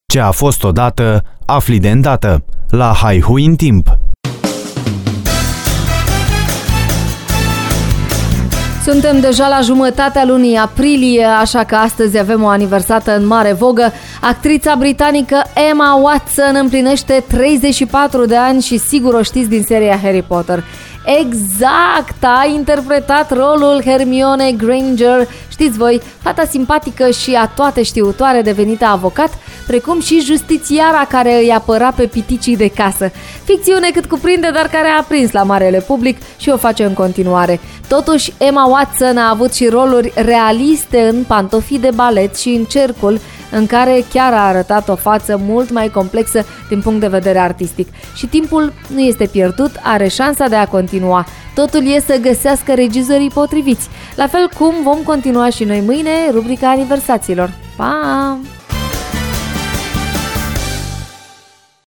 Ce a fost odată, afli de îndată. La Haihui în timp. Suntem deja la jumătatea lunii aprilie, așa că astăzi avem o aniversată în mare vogă. Actrița britanică Emma Watson împlinește 34 de ani și sigur o știți din seria Harry Potter. Exact, a interpretat rolul Hermione Granger, știți voi, fata simpatică și a toate știutoare devenită avocat, precum și justițiara care îi apăra pe piticii de casă. Ficțiune cât cuprinde, dar care a prins la marele public și o face în continuare. Totuși, Emma Watson a avut și roluri realiste în Pantofii de balet și în Cercul, în care chiar a arătat o față mult mai complexă din punct de vedere artistic. Și timpul nu este pierdut, are șansa de a continua. Totul e să găsească regizorii potriviți. La fel cum vom continua și noi mâine rubrica aniversațiilor. Pa!